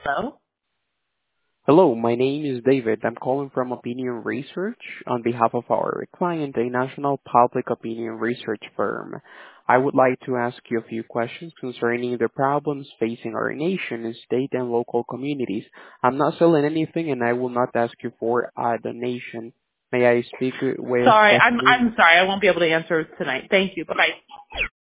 Hello? Hello, my name is David. I'm calling from Opinion Research on behalf of our client, a national public opinion research firm. I would like to ask you a few questions concerning the problems facing our nation, state, and local communities. I'm not selling anything, and I will not ask you for a donation. May I speak with Sorry, Kathleen? I'm sorry. I won't be able to answer tonight. Thank you. Bye-bye.